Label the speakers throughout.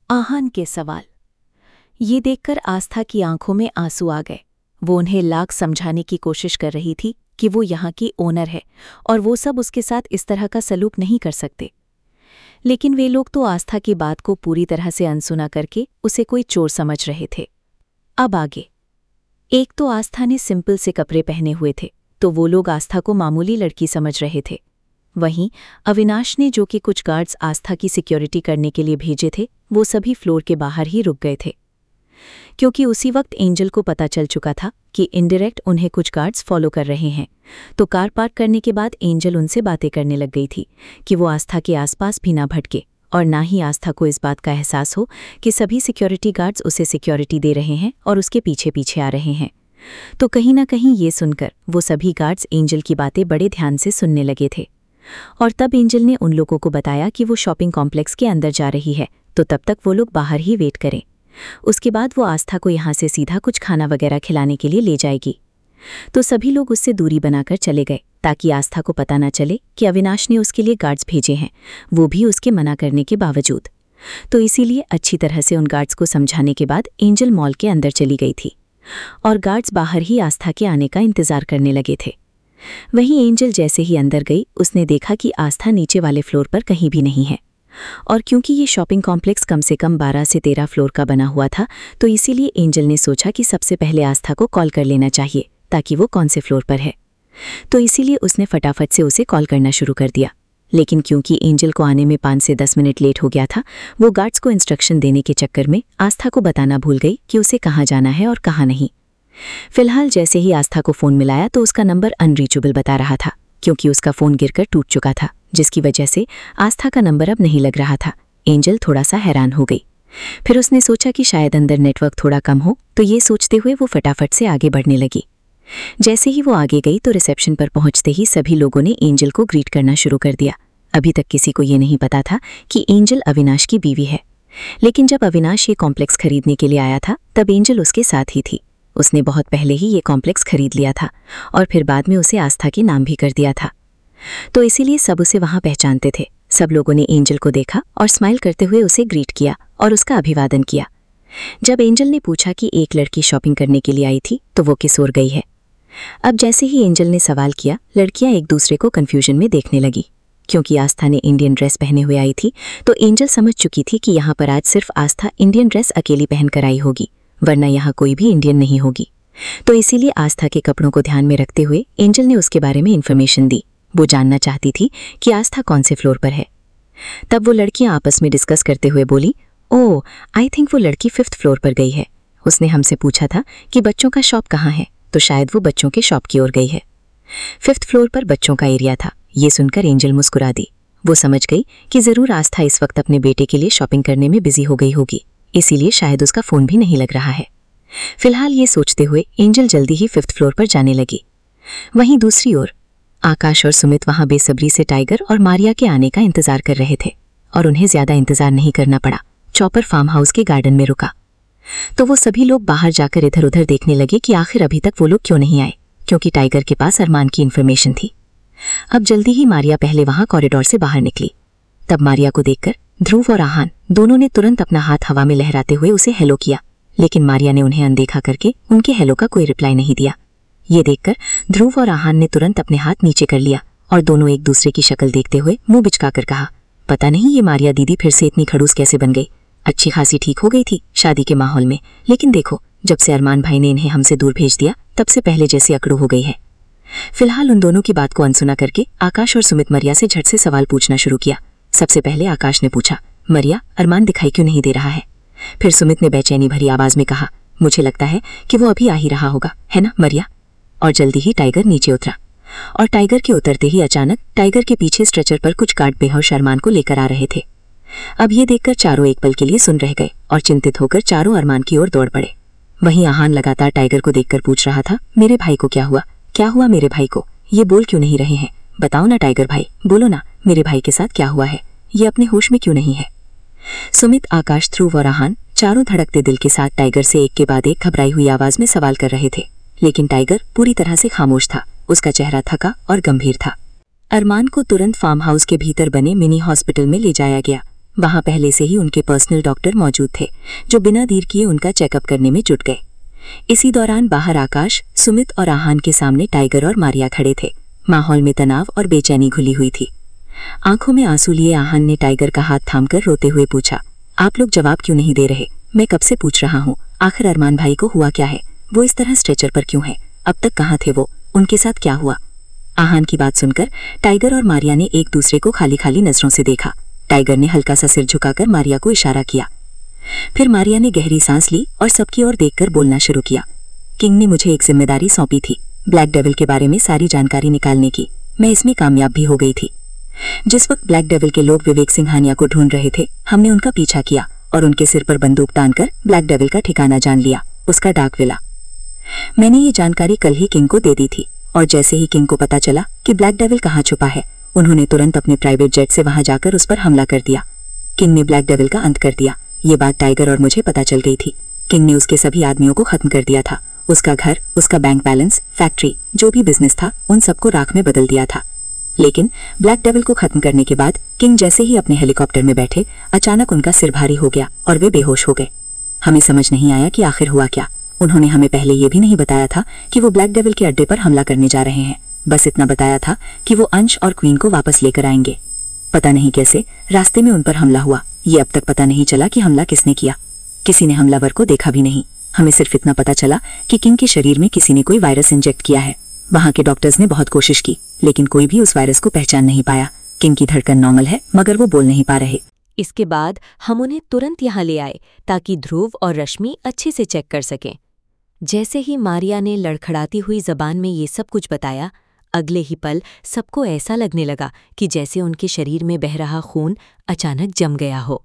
Speaker 1: आहान के सवाल। ये देखकर आस्था की आंखों में आंसू आ गए। वो उन्हें लाख समझाने की कोशिश कर रही थी कि वो यहाँ की ओनर है और वो सब उसके साथ इस तरह का सलूक नहीं कर सकते। लेकिन वे लोग तो आस्था की बात को पूरी तरह से अनसुना करके उसे कोई चोर समझ रहे थे। अब आगे। एक तो आस्था ने सिंपल से कपड़े पहने हुए थे, तो वो लोग आस्था को मामूली लड़की समझ रहे थे। वहीं अविनाश ने, जो कि कुछ गार्ड्स आस्था की सिक्योरिटी करने के लिए भेजे थे, वो सभी फ्लोर के बाहर ही रुक गए थे, क्योंकि उसी वक्त एंजल को पता चल चुका था कि इनडायरेक्ट उन्हें कुछ गार्ड्स फॉलो कर रहे हैं। तो कार पार्क करने के बाद एंजल उनसे बातें करने लग गई थी कि वो आस्था के आसपास भी ना भटके और ना ही आस्था को इस बात का एहसास हो कि सभी सिक्योरिटी गार्ड्स उसे सिक्योरिटी दे रहे हैं और उसके पीछे पीछे आ रहे हैं। तो कहीं ना कहीं ये सुनकर वो सभी गार्ड्स एंजल की बातें बड़े ध्यान से सुनने लगे थे। और तब एंजल ने उन लोगों को बताया कि वो शॉपिंग कॉम्प्लेक्स के अंदर जा रही है, तो तब तक वो लोग बाहर ही वेट करें। उसके बाद वो आस्था को यहाँ से सीधा कुछ खाना वगैरह खिलाने के लिए ले जाएगी। तो सभी लोग उससे दूरी बनाकर चले गए ताकि आस्था को पता न चले कि अविनाश ने उसके लिए गार्ड्स भेजे हैं, वो भी उसके मना करने के बावजूद। तो इसीलिए अच्छी तरह से उन गार्ड्स को समझाने के बाद एंजल मॉल के अंदर चली गई थी और गार्ड्स बाहर ही आस्था के आने का इंतजार करने लगे थे। वहीं एंजल जैसे ही अंदर गई, उसने देखा कि आस्था नीचे वाले फ्लोर पर कहीं भी नहीं है। और क्योंकि ये शॉपिंग कॉम्प्लेक्स कम से कम 12 से 13 फ्लोर का बना हुआ था, तो इसीलिए एंजल ने सोचा कि सबसे पहले आस्था को कॉल कर लेना चाहिए ताकि वो कौन से फ्लोर पर है। तो इसीलिए उसने फटाफट से उसे कॉल करना शुरू कर दिया। लेकिन क्योंकि एंजल को आने में 5 से 10 मिनट लेट हो गया था, वो गार्ड्स को इंस्ट्रक्शन देने के चक्कर में आस्था को बताना भूल गई कि उसे कहाँ जाना है और कहाँ नहीं। फिलहाल जैसे ही आस्था को फ़ोन मिलाया तो उसका नंबर अनरीचेबल बता रहा था, क्योंकि उसका फ़ोन गिरकर टूट चुका था, जिसकी वजह से आस्था का नंबर अब नहीं लग रहा था। एंजल थोड़ा सा हैरान हो गई। फिर उसने सोचा कि शायद अंदर नेटवर्क थोड़ा कम हो, तो ये सोचते हुए वो फटाफट से आगे बढ़ने लगी। जैसे ही वो आगे गई तो रिसेप्शन पर पहुंचते ही सभी लोगों ने एंजल को ग्रीट करना शुरू कर दिया। अभी तक किसी को ये नहीं पता था कि एंजल अविनाश की बीवी है। लेकिन जब अविनाश ये कॉम्प्लेक्स खरीदने के लिए आया था, तब एंजल उसके साथ ही थी। उसने बहुत पहले ही ये कॉम्प्लेक्स खरीद लिया था और फिर बाद में उसे आस्था के नाम भी कर दिया था। तो इसीलिए सब उसे वहां पहचानते थे। सब लोगों ने एंजल को देखा और स्माइल करते हुए उसे ग्रीट किया और उसका अभिवादन किया। जब एंजल ने पूछा कि एक लड़की शॉपिंग करने के लिए आई थी, तो वो किस ओर गई है। अब जैसे ही एंजल ने सवाल किया, लड़कियां एक दूसरे को कन्फ्यूजन में देखने लगी। क्योंकि आस्था ने इंडियन ड्रेस पहने हुए आई थी, तो एंजल समझ चुकी थी कि यहाँ पर आज सिर्फ आस्था इंडियन ड्रेस अकेली पहनकर आई होगी, वरना यहाँ कोई भी इंडियन नहीं होगी। तो इसीलिए आस्था के कपड़ों को ध्यान में रखते हुए एंजल ने उसके बारे में इन्फॉर्मेशन दी। वो जानना चाहती थी कि आस्था कौन से फ्लोर पर है। तब वो लड़कियां आपस में डिस्कस करते हुए बोली, ओह, आई थिंक वो लड़की 5th फ्लोर पर गई है। उसने हमसे पूछा था कि बच्चों का शॉप कहाँ है, तो शायद वो बच्चों के शॉप की ओर गई है। 5th फ्लोर पर बच्चों का एरिया था। ये सुनकर एंजल मुस्कुरा दी। वो समझ गई कि जरूर आस्था इस वक्त अपने बेटे के लिए शॉपिंग करने में बिजी हो गई होगी, इसीलिए शायद उसका फोन भी नहीं लग रहा है। फिलहाल ये सोचते हुए एंजल जल्दी ही 5th फ्लोर पर जाने लगी। वहीं दूसरी ओर आकाश और सुमित वहां बेसब्री से टाइगर और मारिया के आने का इंतजार कर रहे थे और उन्हें ज्यादा इंतजार नहीं करना पड़ा। चॉपर फार्म हाउस के गार्डन में रुका तो वो सभी लोग बाहर जाकर इधर उधर देखने लगे कि आखिर अभी तक वो लोग क्यों नहीं आए, क्योंकि टाइगर के पास अरमान की इन्फॉर्मेशन थी। अब जल्दी ही मारिया पहले वहां कॉरिडोर से बाहर निकली। तब मारिया को देखकर ध्रुव और आहान दोनों ने तुरंत अपना हाथ हवा में लहराते हुए उसे हेलो किया, लेकिन मारिया ने उन्हें अनदेखा करके उनके हेलो का कोई रिप्लाई नहीं दिया। ये देखकर ध्रुव और आहान ने तुरंत अपने हाथ नीचे कर लिया और दोनों एक दूसरे की शक्ल देखते हुए मुंह बिचकाकर कहा, पता नहीं ये मारिया दीदी फिर से इतनी खड़ूस कैसे बन गई। अच्छी खासी ठीक हो गई थी शादी के माहौल में, लेकिन देखो जब से अरमान भाई ने इन्हें हमसे दूर भेज दिया, तब से पहले जैसे अकड़ू हो गई है। फिलहाल उन दोनों की बात को अनसुना करके आकाश और सुमित मरिया से झट से सवाल पूछना शुरू किया। सबसे पहले आकाश ने पूछा, मरिया, अरमान दिखाई क्यों नहीं दे रहा है। फिर सुमित ने बेचैनी भरी आवाज में कहा, मुझे लगता है कि वो अभी आ ही रहा होगा, है ना मरिया। और जल्दी ही टाइगर नीचे उतरा और टाइगर के उतरते ही अचानक टाइगर के पीछे स्ट्रेचर पर कुछ गार्ड बेहोश अरमान को लेकर आ रहे थे। अब ये देखकर चारों एक पल के लिए सुन रह गए और चिंतित होकर चारों अरमान की ओर दौड़ पड़े। वहीं आहान लगातार टाइगर को देखकर पूछ रहा था, मेरे भाई को क्या हुआ, क्या हुआ मेरे भाई को, ये बोल क्यों नहीं रहे हैं, बताओ ना टाइगर भाई, बोलो ना मेरे भाई के साथ क्या हुआ है, ये अपने होश में क्यों नहीं है। सुमित, आकाश, ध्रुव और आहान चारों धड़कते दिल के साथ टाइगर से एक के बाद एक घबराई हुई आवाज में सवाल कर रहे थे, लेकिन टाइगर पूरी तरह से खामोश था। उसका चेहरा थका और गंभीर था। अरमान को तुरंत फार्म हाउस के भीतर बने मिनी हॉस्पिटल में ले जाया गया। वहां पहले से ही उनके पर्सनल डॉक्टर मौजूद थे, जो बिना देर किए उनका चेकअप करने में जुट गए। इसी दौरान बाहर आकाश, सुमित और आहान के सामने टाइगर और मारिया खड़े थे। माहौल में तनाव और बेचैनी घुली हुई थी। आंखों में आंसू लिए आहान ने टाइगर का हाथ थामकर रोते हुए पूछा, आप लोग जवाब क्यों नहीं दे रहे? मैं कब से पूछ रहा हूँ, आखिर अरमान भाई को हुआ क्या है? वो इस तरह स्ट्रेचर पर क्यों है? अब तक कहाँ थे वो? उनके साथ क्या हुआ? आहान की बात सुनकर टाइगर और मारिया ने एक दूसरे को खाली खाली नजरों से देखा। टाइगर ने हल्का सा सिर झुकाकर मारिया को इशारा किया। फिर मारिया ने गहरी सांस ली और सबकी ओर देखकर बोलना शुरू किया। किंग ने मुझे एक जिम्मेदारी सौंपी थी, ब्लैक डेविल के बारे में सारी जानकारी निकालने की। मैं इसमें कामयाब भी हो गई थी। जिस वक्त ब्लैक डेविल के लोग विवेक सिंघानिया को ढूंढ रहे थे, हमने उनका पीछा किया और उनके सिर पर बंदूक तानकर ब्लैक डेविल का ठिकाना जान लिया, उसका डाक विला। मैंने ये जानकारी कल ही किंग को दे दी थी और जैसे ही किंग को पता चला कि ब्लैक डेविल कहाँ छुपा है, उन्होंने तुरंत अपने प्राइवेट जेट से वहां जाकर उस पर हमला कर दिया। किंग ने ब्लैक डेविल का अंत कर दिया। ये बात टाइगर और मुझे पता चल गई थी। किंग ने उसके सभी आदमियों को खत्म कर दिया था। उसका घर, उसका बैंक बैलेंस, फैक्ट्री, जो भी बिजनेस था, उन सबको राख में बदल दिया था। लेकिन ब्लैक डेविल को खत्म करने के बाद किंग जैसे ही अपने हेलीकॉप्टर में बैठे, अचानक उनका सिर भारी हो गया और वे बेहोश हो गए। हमें समझ नहीं आया कि आखिर हुआ क्या। उन्होंने हमें पहले ये भी नहीं बताया था कि वो ब्लैक डेविल के अड्डे पर हमला करने जा रहे हैं। बस इतना बताया था कि वो अंश और क्वीन को वापस लेकर आएंगे। पता नहीं कैसे रास्ते में उन पर हमला हुआ। ये अब तक पता नहीं चला कि हमला किसने किया। किसी ने हमलावर को देखा भी नहीं। हमें सिर्फ इतना पता चला कि किंग के शरीर में किसी ने कोई वायरस इंजेक्ट किया है। वहां के डॉक्टर्स ने बहुत कोशिश की, लेकिन कोई भी उस वायरस को पहचान नहीं पाया। किंग की धड़कन नॉर्मल है, मगर वो बोल नहीं पा रहे।
Speaker 2: इसके बाद हम उन्हें तुरंत यहाँ ले आए ताकि ध्रुव और रश्मि अच्छे से चेक कर सकें। जैसे ही मारिया ने लड़खड़ाती हुई जबान में ये सब कुछ बताया, अगले ही पल सबको ऐसा लगने लगा कि जैसे उनके शरीर में बह रहा खून अचानक जम गया हो।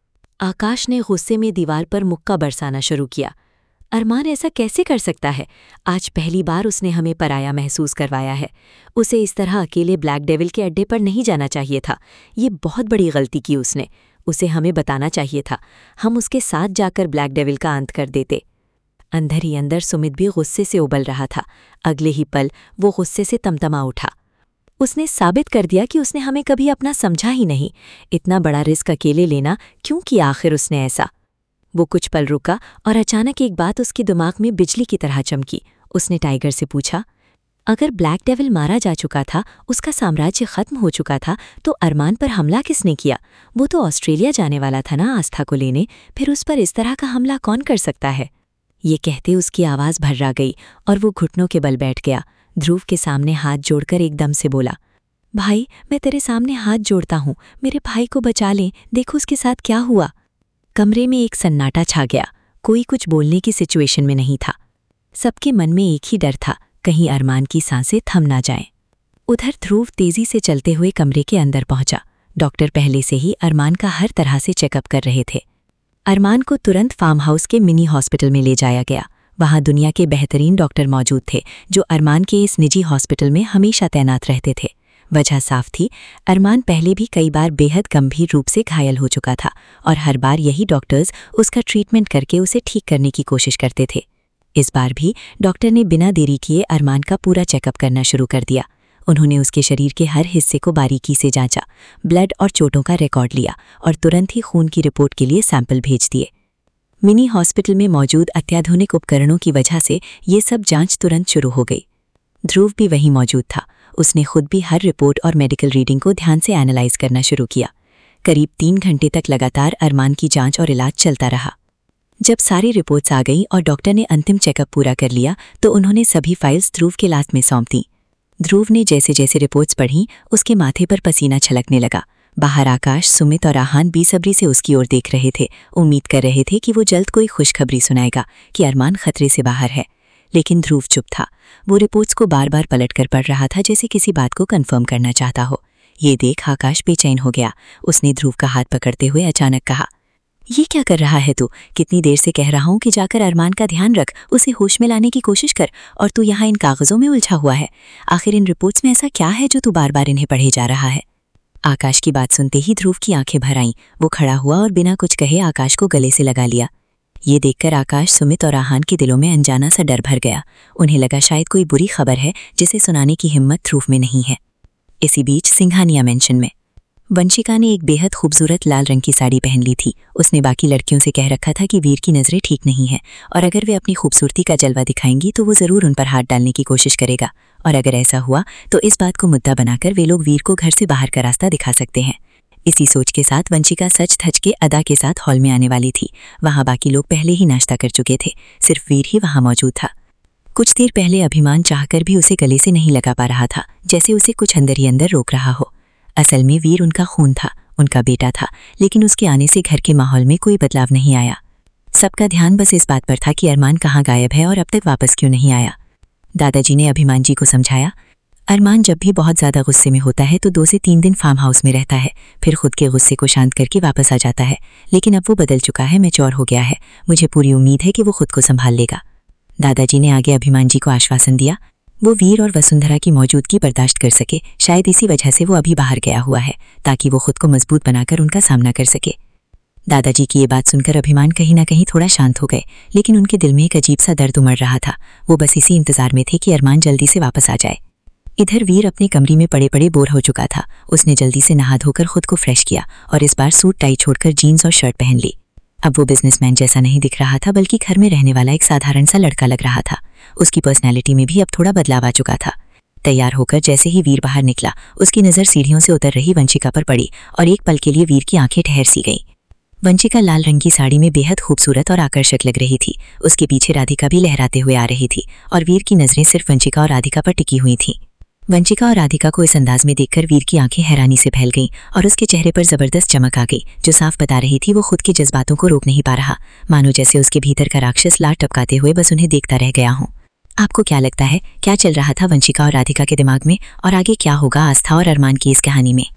Speaker 2: आकाश ने गुस्से में दीवार पर मुक्का बरसाना शुरू किया। अरमान ऐसा कैसे कर सकता है? आज पहली बार उसने हमें पराया महसूस करवाया है। उसे इस तरह अकेले ब्लैक डेविल के अड्डे पर नहीं जाना चाहिए था। ये बहुत बड़ी गलती की उसने। उसे हमें बताना चाहिए था। हम उसके साथ जाकर ब्लैक डेविल का अंत कर देते। अंदर ही अंदर सुमित भी गुस्से से उबल रहा था। अगले ही पल वो गुस्से से तमतमा उठा। उसने साबित कर दिया कि उसने हमें कभी अपना समझा ही नहीं। इतना बड़ा रिस्क अकेले लेना क्यों किया आखिर उसने ऐसा? वो कुछ पल रुका और अचानक एक बात उसके दिमाग में बिजली की तरह चमकी। उसने टाइगर से पूछा, अगर ब्लैक डेविल मारा जा चुका था, उसका साम्राज्य खत्म हो चुका था, तो अरमान पर हमला किसने किया? वो तो ऑस्ट्रेलिया जाने वाला था ना आस्था को लेने। फिर उस पर इस तरह का हमला कौन कर सकता है? ये कहते उसकी आवाज़ भर्रा गई और वो घुटनों के बल बैठ गया। ध्रुव के सामने हाथ जोड़कर एकदम से बोला, भाई मैं तेरे सामने हाथ जोड़ता हूँ, मेरे भाई को बचा लें, देखो उसके साथ क्या हुआ। कमरे में एक सन्नाटा छा गया। कोई कुछ बोलने की सिचुएशन में नहीं था। सबके मन में एक ही डर था, कहीं अरमान की सांसें थम ना जाएं। उधर ध्रुव तेजी से चलते हुए कमरे के अंदर पहुंचा। डॉक्टर पहले से ही अरमान का हर तरह से चेकअप कर रहे थे। अरमान को तुरंत फार्म हाउस के मिनी हॉस्पिटल में ले जाया गया। वहां दुनिया के बेहतरीन डॉक्टर मौजूद थे, जो अरमान के इस निजी हॉस्पिटल में हमेशा तैनात रहते थे। वजह साफ थी, अरमान पहले भी कई बार बेहद गंभीर रूप से घायल हो चुका था और हर बार यही डॉक्टर्स उसका ट्रीटमेंट करके उसे ठीक करने की कोशिश करते थे। इस बार भी डॉक्टर ने बिना देरी किए अरमान का पूरा चेकअप करना शुरू कर दिया। उन्होंने उसके शरीर के हर हिस्से को बारीकी से जांचा, ब्लड और चोटों का रिकॉर्ड लिया और तुरंत ही खून की रिपोर्ट के लिए सैंपल भेज दिए। मिनी हॉस्पिटल में मौजूद अत्याधुनिक उपकरणों की वजह से ये सब जांच तुरंत शुरू हो गई। ध्रुव भी वहीं मौजूद था। उसने खुद भी हर रिपोर्ट और मेडिकल रीडिंग को ध्यान से एनालाइज करना शुरू किया। करीब 3 घंटे तक लगातार अरमान की जांच और इलाज चलता रहा। जब सारी रिपोर्ट्स आ गईं और डॉक्टर ने अंतिम चेकअप पूरा कर लिया, तो उन्होंने सभी फाइल्स ध्रुव के लात में सौंप दी। ध्रुव ने जैसे जैसे रिपोर्ट्स पढ़ीं, उसके माथे पर पसीना छलकने लगा। बाहर आकाश, सुमित और आहान बेसब्री से उसकी ओर देख रहे थे, उम्मीद कर रहे थे कि वो जल्द कोई खुशखबरी सुनाएगा कि अरमान खतरे से बाहर है। लेकिन ध्रुव चुप था। वो रिपोर्ट्स को बार बार पलटकर पढ़ रहा था, जैसे किसी बात को कंफर्म करना चाहता हो। ये देख आकाश बेचैन हो गया। उसने ध्रुव का हाथ पकड़ते हुए अचानक कहा, ये क्या कर रहा है तू? कितनी देर से कह रहा हूं कि जाकर अरमान का ध्यान रख, उसे होश में लाने की कोशिश कर, और तू यहाँ इन कागजों में उलझा हुआ है। आखिर इन रिपोर्ट्स में ऐसा क्या है जो तू बार बार इन्हें पढ़े जा रहा है? आकाश की बात सुनते ही ध्रुव की आंखें भर आईं। वो खड़ा हुआ और बिना कुछ कहे आकाश को गले से लगा लिया। ये देखकर आकाश, सुमित और आहान के दिलों में अनजाना सा डर भर गया। उन्हें लगा शायद कोई बुरी खबर है जिसे सुनाने की हिम्मत ध्रुव में नहीं है। इसी बीच सिंघानिया मेंशन में वंशिका ने एक बेहद खूबसूरत लाल रंग की साड़ी पहन ली थी। उसने बाकी लड़कियों से कह रखा था कि वीर की नज़रें ठीक नहीं हैं और अगर वे अपनी खूबसूरती का जलवा दिखाएंगी तो वो ज़रूर उन पर हाथ डालने की कोशिश करेगा, और अगर ऐसा हुआ तो इस बात को मुद्दा बनाकर वे लोग वीर को घर से बाहर का रास्ता दिखा सकते हैं। इसी सोच के साथ वंशिका सच धज के अदा के साथ हॉल में आने वाली थी। वहाँ बाकी लोग पहले ही नाश्ता कर चुके थे, सिर्फ वीर ही वहाँ मौजूद था। कुछ देर पहले अभिमान चाहकर भी उसे गले से नहीं लगा पा रहा था, जैसे उसे कुछ अंदर ही अंदर रोक रहा हो। असल में वीर उनका खून था, उनका बेटा था, लेकिन उसके आने से घर के माहौल में कोई बदलाव नहीं आया। सबका ध्यान बस इस बात पर था कि अरमान कहाँ गायब है और अब तक वापस क्यों नहीं आया। दादाजी ने अभिमान जी को समझाया, अरमान जब भी बहुत ज़्यादा गुस्से में होता है तो 2 से 3 दिन फार्म हाउस में रहता है, फिर खुद के गुस्से को शांत करके वापस आ जाता है। लेकिन अब वो बदल चुका है, मैच्योर हो गया है। मुझे पूरी उम्मीद है कि वो खुद को संभाल लेगा। दादाजी ने आगे अभिमान जी को आश्वासन दिया। वो वीर और वसुंधरा की मौजूदगी बर्दाश्त कर सके, शायद इसी वजह से वो अभी बाहर गया हुआ है, ताकि वो खुद को मजबूत बनाकर उनका सामना कर सके। दादाजी की ये बात सुनकर अभिमान कहीं ना कहीं थोड़ा शांत हो गए, लेकिन उनके दिल में एक अजीब सा दर्द उमड़ रहा था। वो बस इसी इंतजार में थे कि अरमान जल्दी से वापस आ जाए। इधर वीर अपने कमरे में पड़े पड़े बोर हो चुका था। उसने जल्दी से नहा धोकर खुद को फ्रेश किया और इस बार सूट टाई छोड़कर जीन्स और शर्ट पहन ली। अब वो बिजनेसमैन जैसा नहीं दिख रहा था, बल्कि घर में रहने वाला एक साधारण सा लड़का लग रहा था। उसकी पर्सनैलिटी में भी अब थोड़ा बदलाव आ चुका था। तैयार होकर जैसे ही वीर बाहर निकला, उसकी नज़र सीढ़ियों से उतर रही वंशिका पर पड़ी और एक पल के लिए वीर की आंखें ठहर सी गईं। वंशिका लाल रंग की साड़ी में बेहद खूबसूरत और आकर्षक लग रही थी। उसके पीछे राधिका भी लहराते हुए आ रही थी और वीर की नज़रें सिर्फ वंशिका और राधिका पर टिकी हुई थीं। वंशिका और राधिका को इस अंदाज में देखकर वीर की आंखें हैरानी से फैल गईं और उसके चेहरे पर जबरदस्त चमक आ गई, जो साफ बता रही थी वो खुद के जज्बातों को रोक नहीं पा रहा, मानो जैसे उसके भीतर का राक्षस लात टपकाते हुए बस उन्हें देखता रह गया हो। आपको क्या लगता है, क्या चल रहा था वंशिका और राधिका के दिमाग में, और आगे क्या होगा आस्था और अरमान की इस कहानी में?